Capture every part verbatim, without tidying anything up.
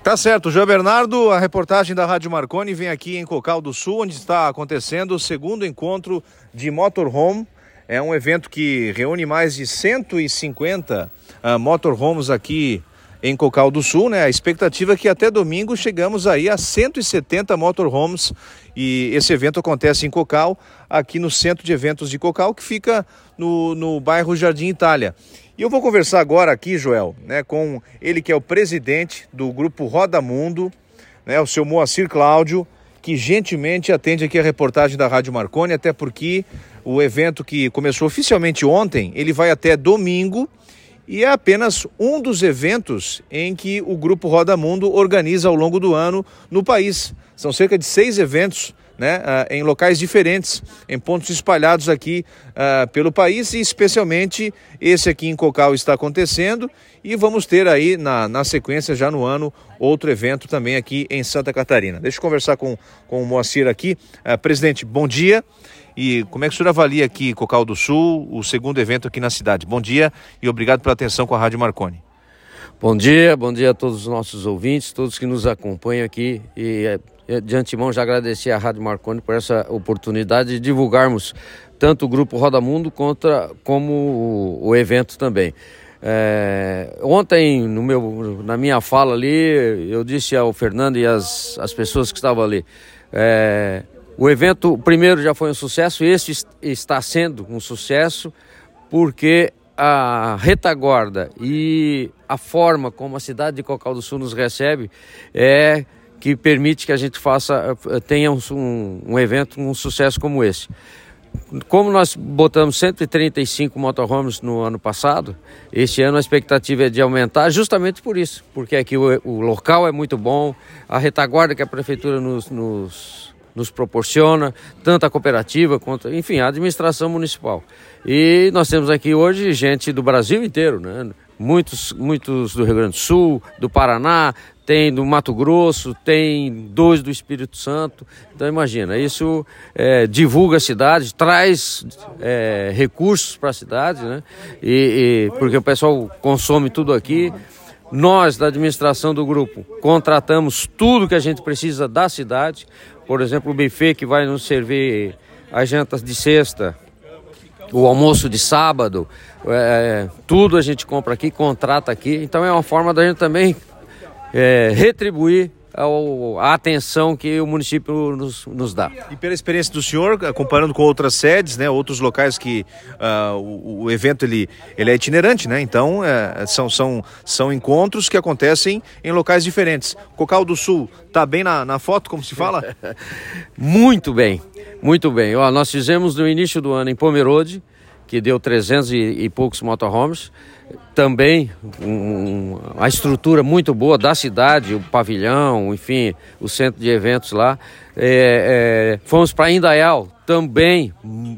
Tá certo, João Bernardo, a reportagem da Rádio Marconi vem aqui em Cocal do Sul, onde está acontecendo o segundo encontro de motorhome. É um evento que reúne mais de cento e cinquenta uh, motorhomes aqui em Cocal do Sul, né? A expectativa é que até domingo chegamos aí a cento e setenta motorhomes, e esse evento acontece em Cocal, aqui no Centro de Eventos de Cocal, que fica no, no bairro Jardim Itália. E eu vou conversar agora aqui, Joel, né, com ele que é o presidente do Grupo Roda Mundo, né, o seu Moacir Cláudio, que gentilmente atende aqui a reportagem da Rádio Marconi, até porque o evento que começou oficialmente ontem, ele vai até domingo, e é apenas um dos eventos em que o Grupo Roda Mundo organiza ao longo do ano no país. São cerca de seis eventos, né, uh, em locais diferentes, em pontos espalhados aqui uh, pelo país, e especialmente esse aqui em Cocal está acontecendo, e vamos ter aí na, na sequência, já no ano, outro evento também aqui em Santa Catarina. Deixa eu conversar com, com o Moacir aqui. Uh, presidente, bom dia. E como é que o senhor avalia aqui Cocal do Sul, o segundo evento aqui na cidade? Bom dia e obrigado pela atenção com a Rádio Marconi. Bom dia, bom dia a todos os nossos ouvintes, todos que nos acompanham aqui, e de antemão já agradecer à Rádio Marconi por essa oportunidade de divulgarmos tanto o Grupo Roda Mundo contra, como o, o evento também. É, ontem, no meu, na minha fala ali, eu disse ao Fernando e às as pessoas que estavam ali, é, o evento, o primeiro já foi um sucesso, esse está sendo um sucesso porque a retaguarda e a forma como a cidade de Cocal do Sul nos recebe é que permite que a gente faça, tenha um, um evento, um sucesso como esse. Como nós botamos cento e trinta e cinco motorhomes no ano passado, este ano a expectativa é de aumentar justamente por isso, porque aqui o, o local é muito bom, a retaguarda que a prefeitura nos, nos nos proporciona, tanto a cooperativa quanto, enfim, a administração municipal. E nós temos aqui hoje gente do Brasil inteiro, né? Muitos, muitos do Rio Grande do Sul, do Paraná, tem do Mato Grosso, tem dois do Espírito Santo. Então imagina, isso é, divulga a cidade, traz é, recursos para a cidade, né? E, e, porque o pessoal consome tudo aqui. Nós, da administração do grupo, contratamos tudo que a gente precisa da cidade. Por exemplo, o buffet que vai nos servir as jantas de sexta, o almoço de sábado, é, tudo a gente compra aqui, contrata aqui. Então é uma forma da gente também é, retribuir ao, a atenção que o município nos, nos dá. E pela experiência do senhor, comparando com outras sedes, né, outros locais que uh, o, o evento ele, ele é itinerante, né? Então uh, são, são, são encontros que acontecem em locais diferentes. Cocal do Sul está bem na, na foto, como se fala? Muito bem, muito bem. Ó, nós fizemos no início do ano em Pomerode, que deu trezentos e, e poucos motorhomes. Também um, a estrutura muito boa da cidade, o pavilhão, enfim, o centro de eventos lá. É, é, fomos para Indaial, também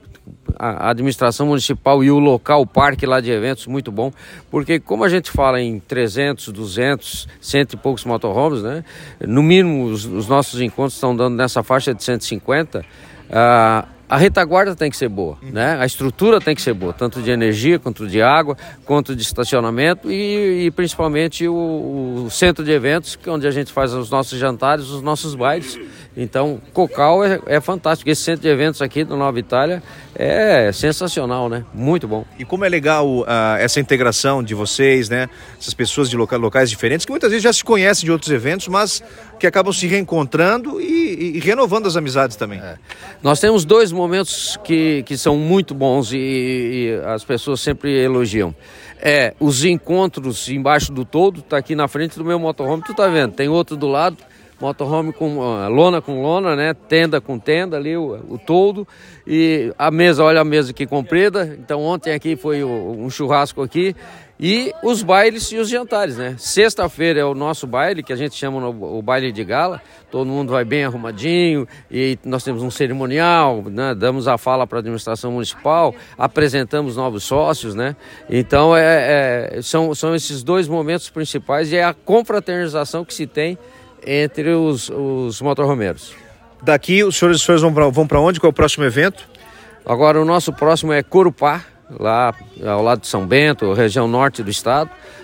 a administração municipal e o local, o parque lá de eventos, muito bom, porque como a gente fala em trezentos, duzentos, cento e poucos motorhomes, né? No mínimo os, os nossos encontros estão dando nessa faixa de cento e cinquenta. Ah, a retaguarda tem que ser boa, né? A estrutura tem que ser boa, tanto de energia, quanto de água, quanto de estacionamento e, e principalmente o, o centro de eventos, que é onde a gente faz os nossos jantares, os nossos bailes. Então, Cocal é, é fantástico. Esse centro de eventos aqui do Nova Itália é sensacional, né? Muito bom. E como é legal uh, essa integração de vocês, né? Essas pessoas de loca- locais diferentes, que muitas vezes já se conhecem de outros eventos, mas que acabam se reencontrando e, e, e renovando as amizades também. É. Nós temos dois momentos que, que são muito bons e, e as pessoas sempre elogiam. É, os encontros embaixo do toldo, tá aqui na frente do meu motorhome, tu tá vendo, tem outro do lado, motorhome com uh, lona com lona, né? Tenda com tenda ali, o, o toldo. E a mesa, olha a mesa aqui comprida. Então ontem aqui foi o, um churrasco aqui. E os bailes e os jantares, né? Sexta-feira é o nosso baile, que a gente chama no, o baile de gala. Todo mundo vai bem arrumadinho e nós temos um cerimonial, né? Damos a fala para a administração municipal, apresentamos novos sócios, né? Então é, é, são, são esses dois momentos principais e é a confraternização que se tem entre os, os motorhomeiros. Daqui os senhores, os senhores vão para vão para onde? Qual é o próximo evento? Agora o nosso próximo é Corupá, lá ao lado de São Bento, região norte do estado.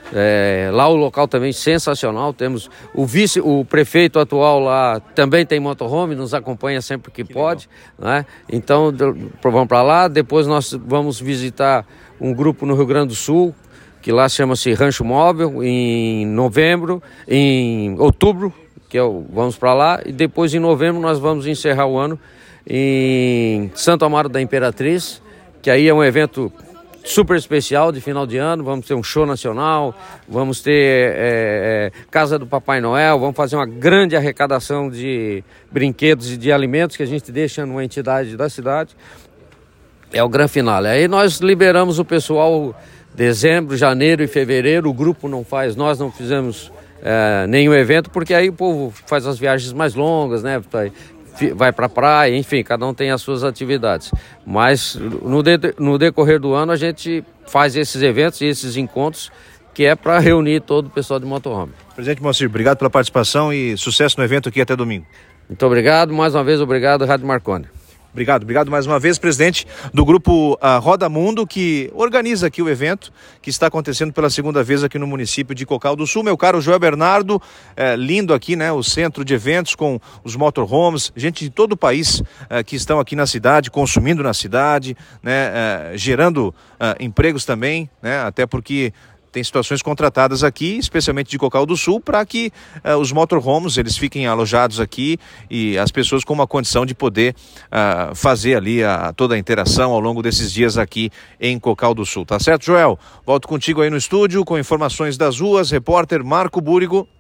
É, lá o local também sensacional, temos o vice, o prefeito atual lá também tem motorhome, nos acompanha sempre que, que pode, né? Então vamos para lá, depois nós vamos visitar um grupo no Rio Grande do Sul, que lá chama-se Rancho Móvel, em novembro, em outubro, que é o, vamos para lá, e depois em novembro nós vamos encerrar o ano em Santo Amaro da Imperatriz, que aí é um evento super especial de final de ano. Vamos ter um show nacional, vamos ter é, é, Casa do Papai Noel, vamos fazer uma grande arrecadação de brinquedos e de alimentos que a gente deixa numa entidade da cidade. É o grande final. Aí nós liberamos o pessoal dezembro, janeiro e fevereiro. O grupo não faz, nós não fizemos é, nenhum evento, porque aí o povo faz as viagens mais longas, né? Vai para a praia, enfim, cada um tem as suas atividades. Mas no, de, no decorrer do ano a gente faz esses eventos e esses encontros, que é para reunir todo o pessoal de motorhome. Presidente Moacir, obrigado pela participação e sucesso no evento aqui até domingo. Muito obrigado, mais uma vez obrigado, Rádio Marconi. Obrigado, obrigado mais uma vez, presidente do grupo uh, Roda Mundo, que organiza aqui o evento, que está acontecendo pela segunda vez aqui no município de Cocal do Sul. Meu caro Joel Bernardo, é, lindo aqui, né, o centro de eventos com os motorhomes, gente de todo o país uh, que estão aqui na cidade, consumindo na cidade, né, uh, gerando uh, empregos também, né, até porque tem situações contratadas aqui, especialmente de Cocal do Sul, para que uh, os motorhomes eles fiquem alojados aqui e as pessoas com uma condição de poder uh, fazer ali a, toda a interação ao longo desses dias aqui em Cocal do Sul. Tá certo, Joel? Volto contigo aí no estúdio com informações das ruas. Repórter Marco Búrigo.